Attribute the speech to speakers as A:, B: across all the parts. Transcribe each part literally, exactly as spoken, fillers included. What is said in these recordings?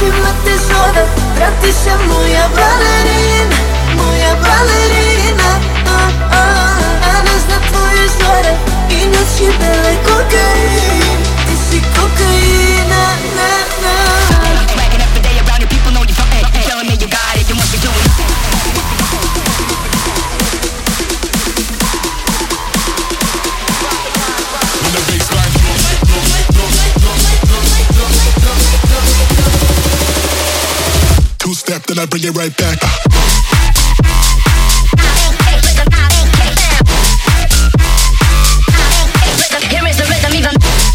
A: noćima te zove, vrati se moja balerina, moja balerina. A, a, a ne zna tvoje zore i noći bele kokain. Ti si kokaina, na, na.
B: Wagging every day around and people know you from it. Telling me you got it, you must be doing it.
C: Two step, then I bring it right back.
B: Here is the rhythm, even.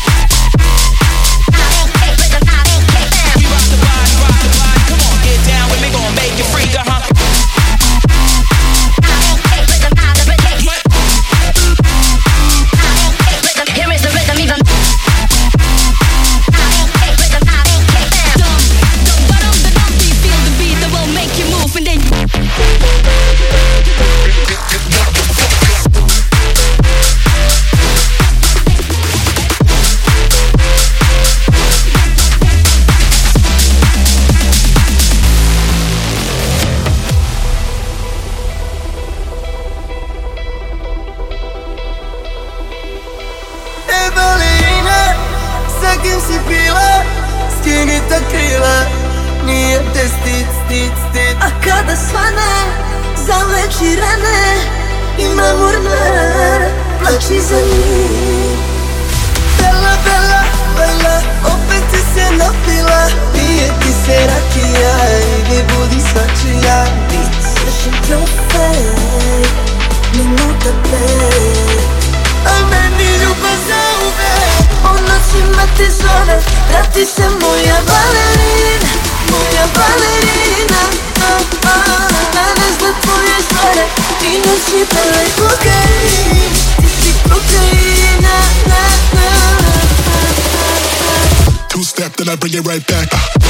A: Si bila, skini ta krila, nije te stid, stid, stid. A kada svane, zaleči rane, ima mornar, plači za njim. Bela, bela, bela, opet ti se napila, pije ti se rakija, idi budi svačija. Bit svršen trofej, minuta pet, a meni ljubav za uvek. O noćima te zove, vrati se moja balerina, moja balerina. A, a, a ne zna tvoje zore i noći bele kokain. Ti si kokaina, na, na, na, na, na.
C: Two step, then I bring it right back.